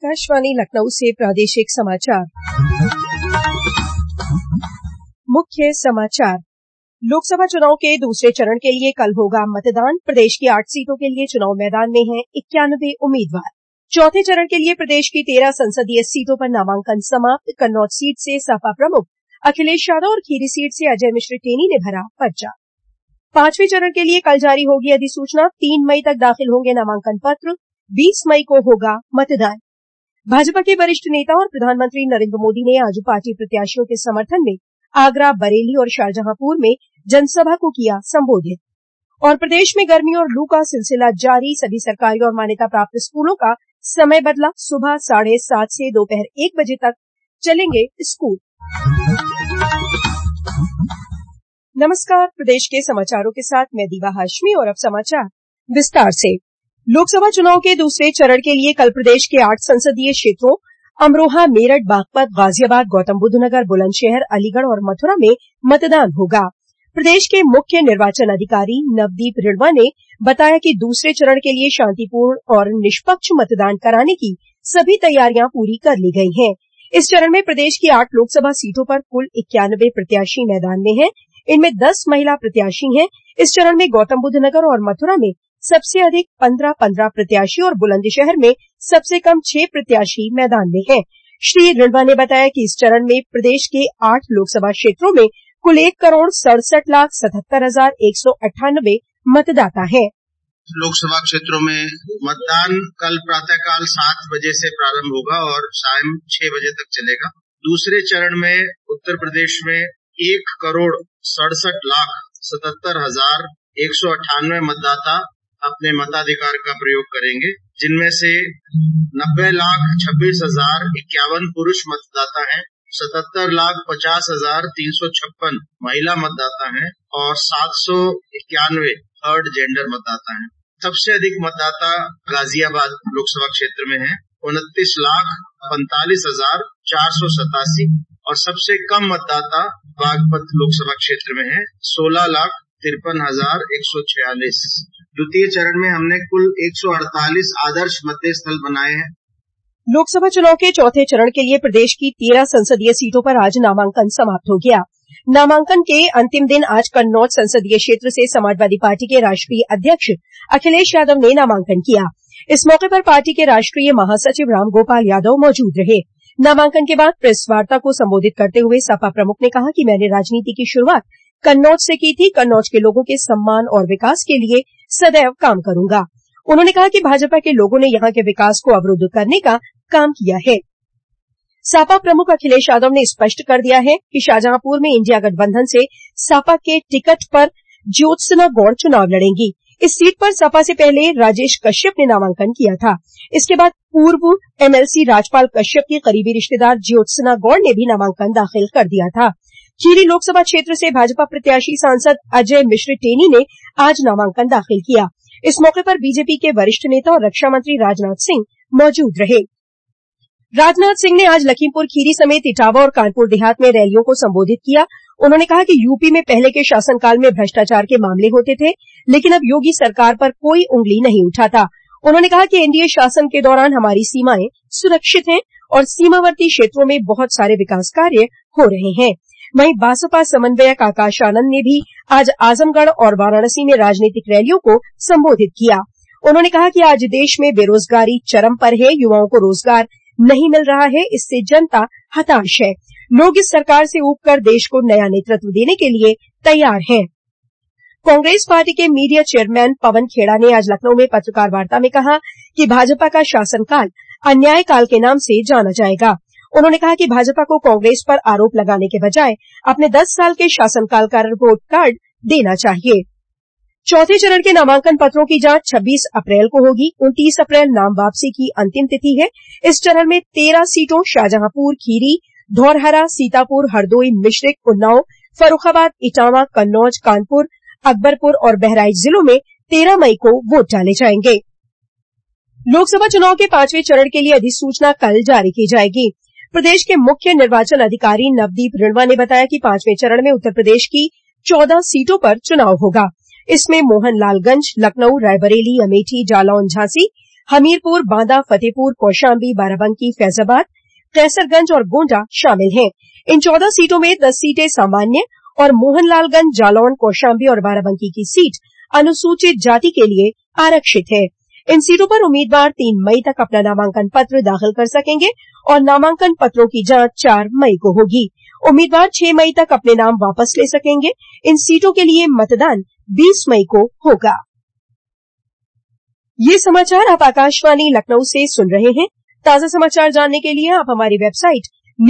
आकाशवाणी लखनऊ से प्रादेशिक समाचार। मुख्य समाचार। लोकसभा चुनाव के दूसरे चरण के लिए कल होगा मतदान। प्रदेश की 8 सीटों के लिए चुनाव मैदान में हैं 91 उम्मीदवार। चौथे चरण के लिए प्रदेश की 13 संसदीय सीटों पर नामांकन समाप्त। कन्नौज सीट से सपा प्रमुख अखिलेश यादव और खीरी सीट से अजय मिश्र टेनी ने भरा पर्चा। 5वें चरण के लिए कल जारी होगी अधिसूचना। 3 मई तक दाखिल होंगे नामांकन पत्र। 20 मई को होगा मतदान। भाजपा के वरिष्ठ नेता और प्रधानमंत्री नरेंद्र मोदी ने आज पार्टी प्रत्याशियों के समर्थन में आगरा, बरेली और शाहजहांपुर में जनसभा को किया संबोधित। और प्रदेश में गर्मी और लू का सिलसिला जारी। सभी सरकारी और मान्यता प्राप्त स्कूलों का समय बदला। सुबह 7:30 से दोपहर 1 बजे तक चलेंगे स्कूल। नमस्कार, प्रदेश के समाचारों के साथ मैं दीवा हाशमी और अब समाचार विस्तार से। लोकसभा चुनाव के दूसरे चरण के लिए कल प्रदेश के 8 संसदीय क्षेत्रों अमरोहा, मेरठ, बागपत, गाजियाबाद, गौतम बुद्ध नगर, बुलंदशहर, अलीगढ़ और मथुरा में मतदान होगा। प्रदेश के मुख्य निर्वाचन अधिकारी नवदीप रिढ़वा ने बताया कि दूसरे चरण के लिए शांतिपूर्ण और निष्पक्ष मतदान कराने की सभी तैयारियां पूरी कर ली गई हैं। इस चरण में प्रदेश की 8 लोकसभा सीटों पर कुल 91 प्रत्याशी मैदान में हैं। इनमें 10 महिला प्रत्याशी हैं। इस चरण में गौतम बुद्ध नगर और मथुरा में सबसे अधिक 15 प्रत्याशी और बुलंदशहर में सबसे कम 6 प्रत्याशी मैदान में हैं। श्री रिढ़वा ने बताया कि इस चरण में प्रदेश के 8 लोकसभा क्षेत्रों में कुल 1,67,77,198 मतदाता हैं। लोकसभा क्षेत्रों में मतदान कल प्रातःकाल 7 बजे से प्रारंभ होगा और शाम 6 बजे तक चलेगा। दूसरे चरण में उत्तर प्रदेश में 1,67,77,198 मतदाता अपने मताधिकार का प्रयोग करेंगे, जिनमें से 90,26,051 पुरुष मतदाता हैं, 77,50,356 महिला मतदाता हैं और 791 थर्ड जेंडर मतदाता हैं। सबसे अधिक मतदाता गाजियाबाद लोकसभा क्षेत्र में हैं, 29,45,487 और सबसे कम मतदाता बागपत लोकसभा क्षेत्र में है, 16,53,146। द्वितीय चरण में हमने कुल 148 आदर्श मतदेय स्थल बनाए हैं। लोकसभा चुनाव के चौथे चरण के लिए प्रदेश की 13 संसदीय सीटों पर आज नामांकन समाप्त हो गया। नामांकन के अंतिम दिन आज कन्नौज संसदीय क्षेत्र से समाजवादी पार्टी के राष्ट्रीय अध्यक्ष अखिलेश यादव ने नामांकन किया। इस मौके पर पार्टी के राष्ट्रीय महासचिव रामगोपाल यादव मौजूद रहे। नामांकन के बाद प्रेस वार्ता को संबोधित करते हुए सपा प्रमुख ने कहा कि मैंने राजनीति की शुरुआत कन्नौज से की थी। कन्नौज के लोगों के सम्मान और विकास के लिए सदैव काम करूंगा। उन्होंने कहा कि भाजपा के लोगों ने यहां के विकास को अवरुद्ध करने का काम किया है। सपा प्रमुख अखिलेश यादव ने स्पष्ट कर दिया है कि शाहजहांपुर में इंडिया गठबंधन से सपा के टिकट पर ज्योत्सना गौड़ चुनाव लड़ेंगी। इस सीट पर सपा से पहले राजेश कश्यप ने नामांकन किया था। इसके बाद पूर्व एमएलसी राजपाल कश्यप की करीबी रिश्तेदार ज्योत्सना गौड़ ने भी नामांकन दाखिल कर दिया था। खीरी लोकसभा क्षेत्र से भाजपा प्रत्याशी सांसद अजय मिश्र टेनी ने आज नामांकन दाखिल किया। इस मौके पर बीजेपी के वरिष्ठ नेता और रक्षा मंत्री राजनाथ सिंह मौजूद रहे। राजनाथ सिंह ने आज लखीमपुर खीरी समेत इटावा और कानपुर देहात में रैलियों को संबोधित किया। उन्होंने कहा कि यूपी में पहले के शासनकाल में भ्रष्टाचार के मामले होते थे, लेकिन अब योगी सरकार पर कोई उंगली नहीं उठाता। उन्होंने कहा कि एनडीए शासन के दौरान हमारी सीमाएं सुरक्षित हैं और सीमावर्ती क्षेत्रों में बहुत सारे विकास कार्य हो रहे हैं। वहीं बसपा समन्वयक आकाश आनंद ने भी आज आजमगढ़ और वाराणसी में राजनीतिक रैलियों को संबोधित किया। उन्होंने कहा कि आज देश में बेरोजगारी चरम पर है, युवाओं को रोजगार नहीं मिल रहा है, इससे जनता हताश है। लोग इस सरकार से ऊबकर देश को नया नेतृत्व देने के लिए तैयार हैं। कांग्रेस पार्टी के मीडिया चेयरमैन पवन खेड़ा ने आज लखनऊ में पत्रकार वार्ता में कहा कि भाजपा का शासनकाल अन्याय काल के नाम से जाना जाएगा। उन्होंने कहा कि भाजपा को कांग्रेस पर आरोप लगाने के बजाय अपने 10 साल के शासनकाल का रिपोर्ट कार्ड देना चाहिए। चौथे चरण के नामांकन पत्रों की जांच 26 अप्रैल को होगी। 29 अप्रैल नाम वापसी की अंतिम तिथि है। इस चरण में 13 सीटों शाहजहांपुर, खीरी, धौरहरा, सीतापुर, हरदोई, मिश्रिख, उन्नाव, फर्रुखाबाद, इटावा, कन्नौज, कानपुर, अकबरपुर और बहराइच जिलों में 13 मई को वोट डाले जाएंगे। लोकसभा चुनाव के 5वें चरण के लिए अधिसूचना कल जारी की जाएगी। प्रदेश के मुख्य निर्वाचन अधिकारी नवदीप रिढ़वा ने बताया कि 5वें चरण में उत्तर प्रदेश की 14 सीटों पर चुनाव होगा। इसमें मोहनलालगंज, लखनऊ, रायबरेली, अमेठी, जालौन, झांसी, हमीरपुर, बांदा, फतेहपुर, कौशाम्बी, बाराबंकी, फैजाबाद, कैसरगंज और गोंडा शामिल हैं। इन 14 सीटों में 10 सीटें सामान्य और मोहनलालगंज, जालौन, कौशाम्बी और बाराबंकी की सीट अनुसूचित जाति के लिए आरक्षित है। इन सीटों पर उम्मीदवार 3 मई तक अपना नामांकन पत्र दाखिल कर सकेंगे और नामांकन पत्रों की जांच 4 मई को होगी। उम्मीदवार 6 मई तक अपने नाम वापस ले सकेंगे। इन सीटों के लिए मतदान 20 मई को होगा। ये समाचार आप आकाशवाणी लखनऊ से सुन रहे हैं। ताजा समाचार जानने के लिए आप हमारी वेबसाइट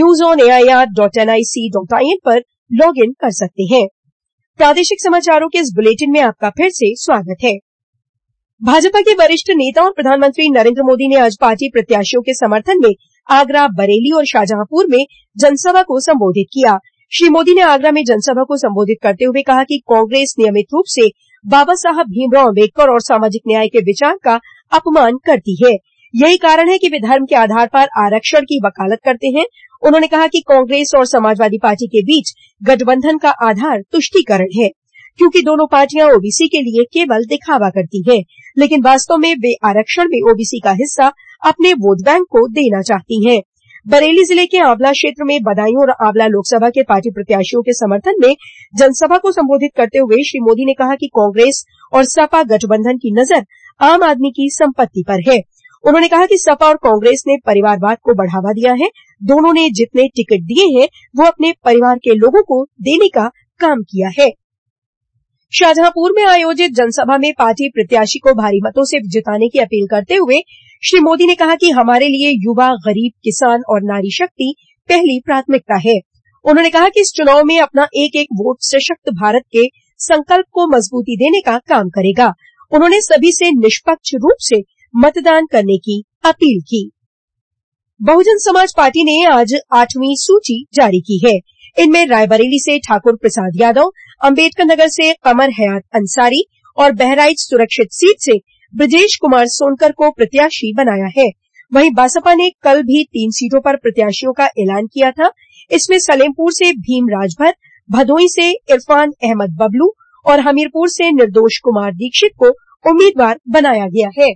newsonair.nic.in पर लॉग इन कर सकते हैं। प्रादेशिक समाचारों के इस बुलेटिन में आपका फिर से स्वागत है। भाजपा के वरिष्ठ नेता और प्रधानमंत्री नरेंद्र मोदी ने आज पार्टी प्रत्याशियों के समर्थन में आगरा, बरेली और शाहजहांपुर में जनसभा को संबोधित किया। श्री मोदी ने आगरा में जनसभा को संबोधित करते हुए कहा कि कांग्रेस नियमित रूप से बाबा साहब भीमराव अम्बेडकर और सामाजिक न्याय के विचार का अपमान करती है। यही कारण है कि वे धर्म के आधार पर आरक्षण की वकालत करते हैं। उन्होंने कहा कि कांग्रेस और समाजवादी पार्टी के बीच गठबंधन का आधार तुष्टीकरण है, क्योंकि दोनों पार्टियां ओबीसी के लिए केवल दिखावा करती हैं, लेकिन वास्तव में वे आरक्षण में ओबीसी का हिस्सा अपने वोट बैंक को देना चाहती हैं। बरेली जिले के आंवला क्षेत्र में बदायूं और आंवला लोकसभा के पार्टी प्रत्याशियों के समर्थन में जनसभा को संबोधित करते हुए श्री मोदी ने कहा कि कांग्रेस और सपा गठबंधन की नजर आम आदमी की संपत्ति पर है। उन्होंने कहा कि सपा और कांग्रेस ने परिवारवाद को बढ़ावा दिया है। दोनों ने जितने टिकट दिए हैं वो अपने परिवार के लोगों को देने का काम किया है। शाहजहांपुर में आयोजित जनसभा में पार्टी प्रत्याशी को भारी मतों से जिताने की अपील करते हुए श्री मोदी ने कहा कि हमारे लिए युवा, गरीब, किसान और नारी शक्ति पहली प्राथमिकता है। उन्होंने कहा कि इस चुनाव में अपना एक एक वोट सशक्त भारत के संकल्प को मजबूती देने का काम करेगा। उन्होंने सभी से निष्पक्ष रूप से मतदान करने की अपील की। बहुजन समाज पार्टी ने आज 8वीं सूची जारी की है। इनमें रायबरेली से ठाकुर प्रसाद यादव, अम्बेडकर नगर से कमर हयात अंसारी और बहराइच सुरक्षित सीट से ब्रजेश कुमार सोनकर को प्रत्याशी बनाया है। वहीं बसपा ने कल भी 3 सीटों पर प्रत्याशियों का ऐलान किया था। इसमें सलेमपुर से भीम राजभर, भदोई से इरफान अहमद बबलू और हमीरपुर से निर्दोष कुमार दीक्षित को उम्मीदवार बनाया गया है।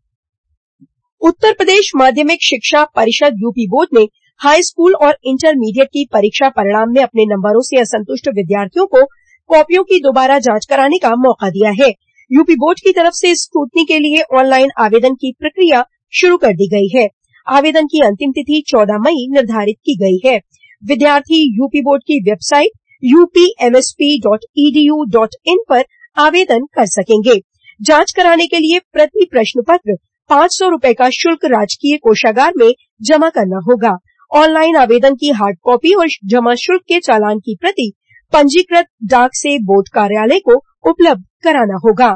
उत्तर प्रदेश माध्यमिक शिक्षा परिषद यूपी बोर्ड ने हाई स्कूल और इंटरमीडिएट की परीक्षा परिणाम में अपने नंबरों से असंतुष्ट विद्यार्थियों को कॉपियों की दोबारा जांच कराने का मौका दिया है। यूपी बोर्ड की तरफ से स्क्रूटनी के लिए ऑनलाइन आवेदन की प्रक्रिया शुरू कर दी गई है। आवेदन की अंतिम तिथि 14 मई निर्धारित की गई है। विद्यार्थी यूपी बोर्ड की वेबसाइट upmsp.edu.in पर आवेदन कर सकेंगे। जांच कराने के लिए प्रति प्रश्न पत्र 500 रुपए का शुल्क राजकीय कोषागार में जमा करना होगा। ऑनलाइन आवेदन की हार्ड कॉपी और जमा शुल्क के चालान की प्रति पंजीकृत डाक से बोर्ड कार्यालय को उपलब्ध कराना होगा।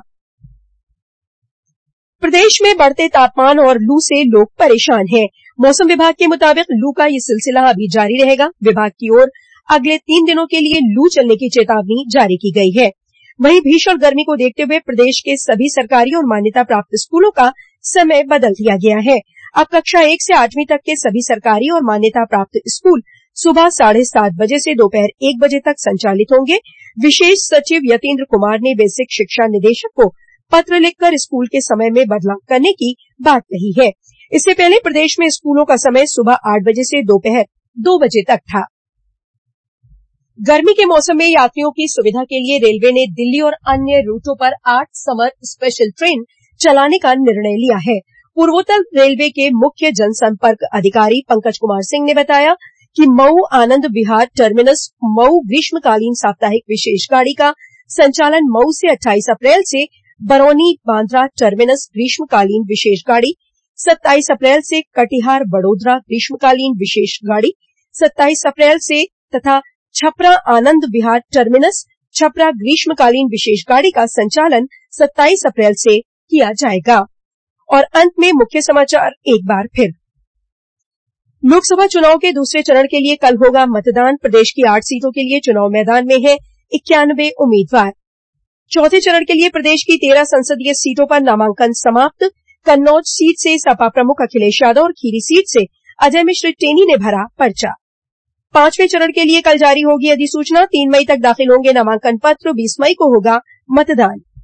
प्रदेश में बढ़ते तापमान और लू से लोग परेशान हैं। मौसम विभाग के मुताबिक लू का ये सिलसिला अभी जारी रहेगा। विभाग की ओर अगले 3 दिनों के लिए लू चलने की चेतावनी जारी की गई है। वहीं भीषण गर्मी को देखते हुए प्रदेश के सभी सरकारी और मान्यता प्राप्त स्कूलों का समय बदल दिया गया है। अब कक्षा 1 से 8वीं तक के सभी सरकारी और मान्यता प्राप्त स्कूल सुबह 7:30 बजे से दोपहर 1 बजे तक संचालित होंगे। विशेष सचिव यतीन्द्र कुमार ने बेसिक शिक्षा निदेशक को पत्र लिखकर स्कूल के समय में बदलाव करने की बात कही है। इससे पहले प्रदेश में स्कूलों का समय सुबह 8 बजे से दोपहर 2 बजे तक था। गर्मी के मौसम में यात्रियों की सुविधा के लिए रेलवे ने दिल्ली और अन्य रूटों पर 8 समर स्पेशल ट्रेन चलाने का निर्णय लिया है। पूर्वोत्तर रेलवे के मुख्य जनसंपर्क अधिकारी पंकज कुमार सिंह ने बताया कि मऊ आनंद विहार टर्मिनस मऊ ग्रीष्मकालीन साप्ताहिक विशेष गाड़ी का संचालन मऊ से 28 अप्रैल से बरौनी बांद्रा टर्मिनस ग्रीष्मकालीन विशेष गाड़ी, 27 अप्रैल से कटिहार बड़ोदरा ग्रीष्मकालीन विशेष गाड़ी 27 अप्रैल से तथा छपरा आनंद विहार टर्मिनस छपरा ग्रीष्मकालीन विशेष गाड़ी का संचालन 27 अप्रैल से किया जाएगा। और अंत में मुख्य समाचार एक बार फिर। लोकसभा चुनाव के दूसरे चरण के लिए कल होगा मतदान। प्रदेश की 8 सीटों के लिए चुनाव मैदान में है 91 उम्मीदवार। चौथे चरण के लिए प्रदेश की 13 संसदीय सीटों पर नामांकन समाप्त। कन्नौज सीट से सपा प्रमुख अखिलेश यादव और खीरी सीट से अजय मिश्र टेनी ने भरा पर्चा। 5वें चरण के लिए कल जारी होगी अधिसूचना। 3 मई तक दाखिल होंगे नामांकन पत्र। 20 मई को होगा मतदान।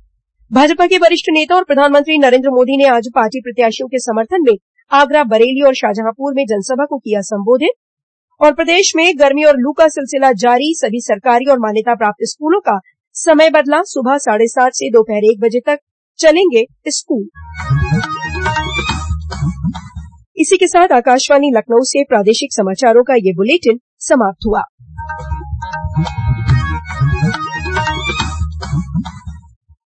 भाजपा के वरिष्ठ नेता और प्रधानमंत्री नरेंद्र मोदी ने आज पार्टी प्रत्याशियों के समर्थन में आगरा, बरेली और शाहजहांपुर में जनसभा को किया संबोधित। और प्रदेश में गर्मी और लू का सिलसिला जारी, सभी सरकारी और मान्यता प्राप्त स्कूलों का समय बदला, सुबह 7:30 से दोपहर 1 बजे तक चलेंगे स्कूल। इसी के साथ आकाशवाणी लखनऊ से प्रादेशिक समाचारों का ये बुलेटिन समाप्त हुआ।